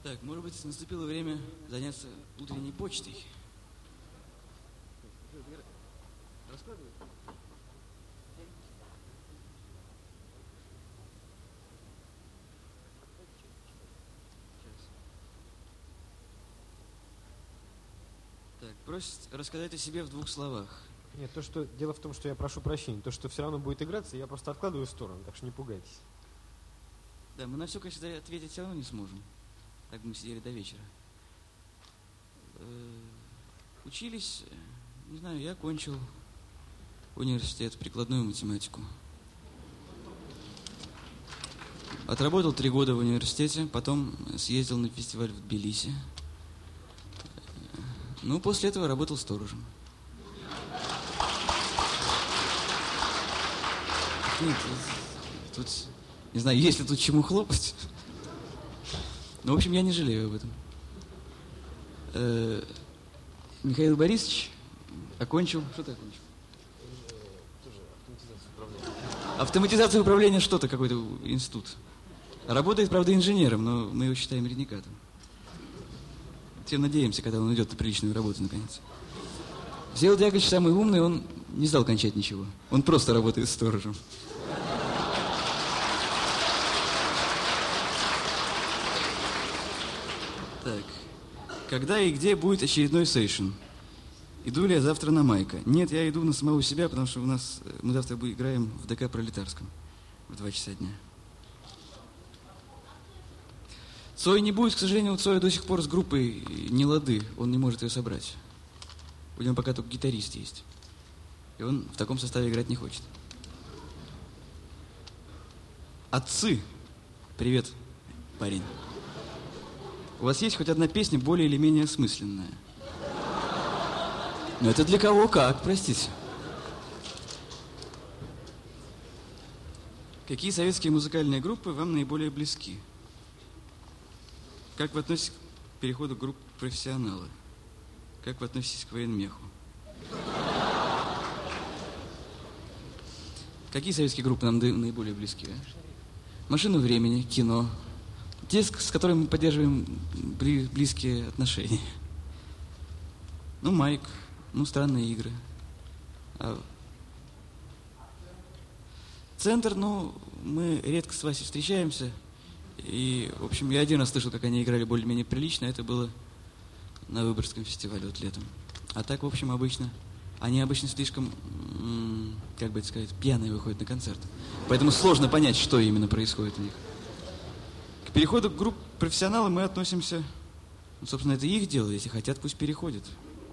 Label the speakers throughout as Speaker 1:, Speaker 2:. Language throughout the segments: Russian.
Speaker 1: Так, может быть, наступило время заняться утренней почтой. Раскладывай. Так, просит рассказать о себе в 2 словах.
Speaker 2: Нет, дело в том, что я прошу прощения. То, что все равно будет играться, я просто откладываю в сторону, так что не пугайтесь.
Speaker 1: Да, мы на все, конечно, ответить все равно не сможем. Так мы сидели до вечера. Учились, не знаю, я окончил университет, прикладную математику. Отработал 3 года в университете, потом съездил на фестиваль в Тбилиси. Ну, после этого работал сторожем. Нет, тут, не знаю, есть ли тут чему хлопать. Но, в общем, я не жалею об этом. Михаил Борисович окончил... Что ты окончил?
Speaker 2: Тоже автоматизация управления.
Speaker 1: Автоматизация управления что-то, какой-то институт. Работает, правда, инженером, но мы его считаем ренегатом. Всем надеемся, когда он уйдет на приличную работу, наконец. Всеволод Яковлевич самый умный, он не стал кончать ничего. Он просто работает сторожем. Так. Когда и где будет очередной сейшн? Иду ли я завтра на Майка? Нет, я иду на самого себя, потому что мы завтра играем в ДК Пролетарском в 2 часа дня. Цой не будет, к сожалению, у Цоя до сих пор с группой не лады. Он не может ее собрать. У него пока только гитарист есть. И он в таком составе играть не хочет. Отцы. Привет, парень. У вас есть хоть одна песня более или менее осмысленная? Но это для кого как, простите. Какие советские музыкальные группы вам наиболее близки? Как вы относитесь к переходу групп «Профессионалы»? Как вы относитесь к военмеху? Какие советские группы нам наиболее близки? «Машину времени», кино. Те, с которыми мы поддерживаем близкие отношения. Ну, Майк, ну, «Странные игры». Центр, ну, мы редко с Васей встречаемся. И, в общем, я один раз слышал, как они играли более-менее прилично. Это было на Выборгском фестивале вот летом. А так, в общем, они обычно слишком, как бы это сказать, пьяные выходят на концерт. Поэтому сложно понять, что именно происходит у них. К переходу к групп «Профессионалы» мы относимся... Ну, собственно, это их дело. Если хотят, пусть переходят.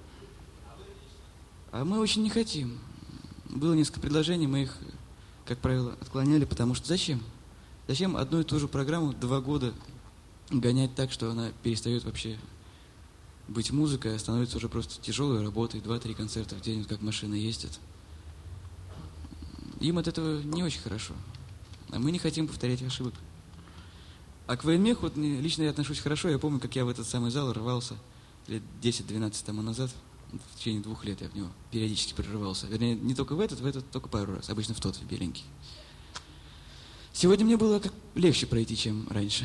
Speaker 1: А мы очень не хотим. Было несколько предложений, мы их, как правило, отклоняли, потому что зачем? Зачем одну и ту же программу 2 года гонять так, что она перестает вообще быть музыкой, а становится уже просто тяжелой работой, 2-3 концерта в день, вот как машины ездят. Им от этого не очень хорошо. А мы не хотим повторять ошибок. А к военмеху вот, лично я отношусь хорошо. Я помню, как я в этот самый зал рвался лет 10-12 тому назад. В течение 2 лет я в него периодически прорывался. Вернее, не только в этот только пару раз. Обычно в тот, в беленький. Сегодня мне было как легче пройти, чем раньше.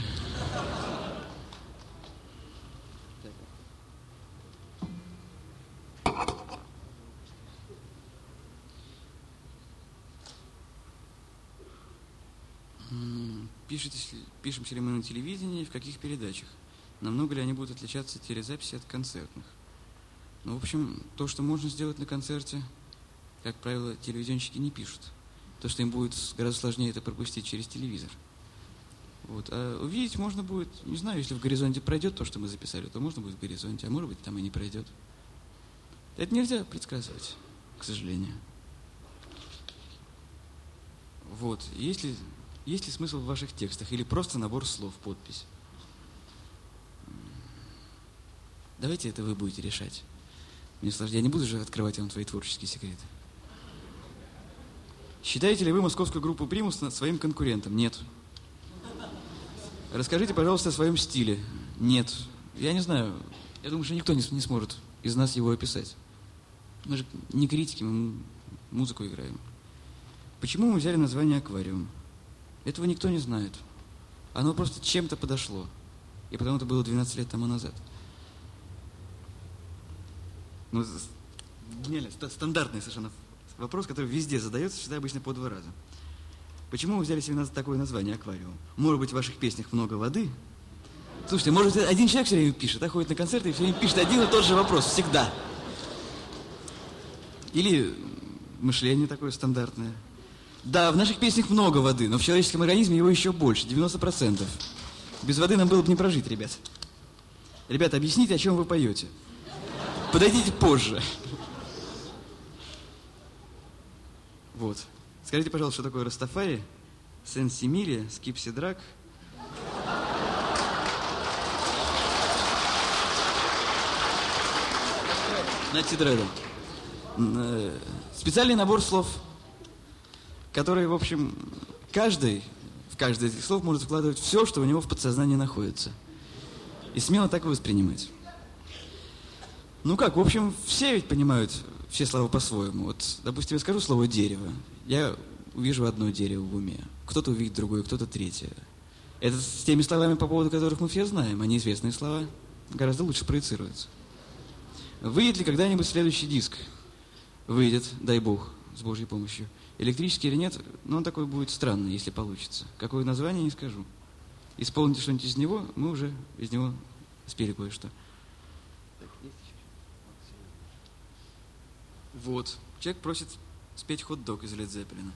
Speaker 1: Пишемся ли мы на телевидении и в каких передачах? Намного ли они будут отличаться телезаписи от концертных? Ну, в общем, то, что можно сделать на концерте, как правило, телевизионщики не пишут. То, что им будет гораздо сложнее это пропустить через телевизор. Вот. А увидеть можно будет, не знаю, если в «Горизонте» пройдет то, что мы записали, то можно будет в «Горизонте», а может быть, там и не пройдет. Это нельзя предсказывать, к сожалению. Вот. Есть ли смысл в ваших текстах или просто набор слов, подпись? Давайте это вы будете решать. Мне сложнее. Я не буду же открывать вам твои творческие секреты. Считаете ли вы московскую группу «Примус» своим конкурентом? Нет. Расскажите, пожалуйста, о своем стиле. Нет. Я не знаю. Я думаю, что никто не сможет из нас его описать. Мы же не критики, мы музыку играем. Почему мы взяли название «Аквариум»? Этого никто не знает. Оно просто чем-то подошло. И потом это было 12 лет тому назад. Ну, гениально, стандартный совершенно вопрос, который везде задается, считай, обычно по 2 раза. Почему вы взяли себе такое название «Аквариум»? Может быть, в ваших песнях много воды? Слушайте, может, один человек все время пишет, ходит на концерты и все время пишет один и тот же вопрос, всегда. Или мышление такое стандартное. Да, в наших песнях много воды, но в человеческом организме его еще больше, 90%. Без воды нам было бы не прожить, ребят. Ребята, объясните, о чем вы поете. Подойдите позже. Вот. Скажите, пожалуйста, что такое Растафари, Сен-Симилия, Скипси-Драк. Натидреда. Специальный набор слов, который, в общем, в каждое из этих слов может вкладывать все, что у него в подсознании находится. И смело так воспринимать. Ну как, в общем, все ведь понимают все слова по-своему. Вот, допустим, я скажу слово «дерево». Я увижу одно дерево в уме. Кто-то увидит другое, кто-то третье. Это с теми словами, по поводу которых мы все знаем, а неизвестные слова гораздо лучше проецируются. Выйдет ли когда-нибудь следующий диск? Выйдет, дай бог, с Божьей помощью. Электрический или нет, но он такой будет странный, если получится. Какое название, не скажу. Исполните что-нибудь из него, мы уже из него спели кое-что. Вот. Человек просит спеть «Хот-дог» из Лед Зеппелина.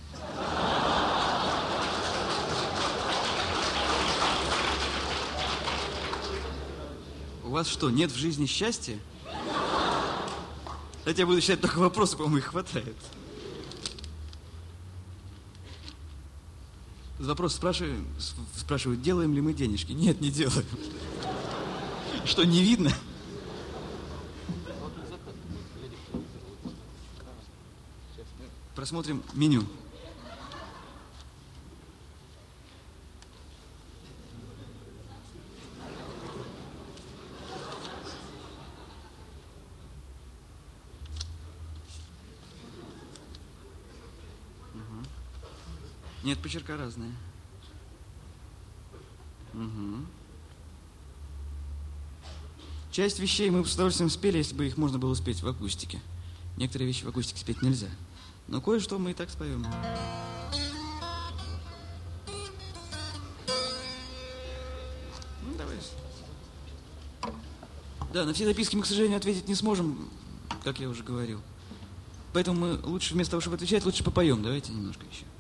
Speaker 1: У вас что, нет в жизни счастья? Хотя я буду считать только вопросы, по-моему, их хватает. Вопрос спрашивают, делаем ли мы денежки? Нет, не делаем. Что, не видно? Просмотрим меню. Нет, почерка разные. Угу. Часть вещей мы бы с удовольствием спели, если бы их можно было спеть в акустике. Некоторые вещи в акустике спеть нельзя. Но кое-что мы и так споем. Ну, давай. Да, на все записки мы, к сожалению, ответить не сможем, как я уже говорил. Поэтому мы лучше, вместо того, чтобы отвечать, лучше попоем. Давайте немножко еще.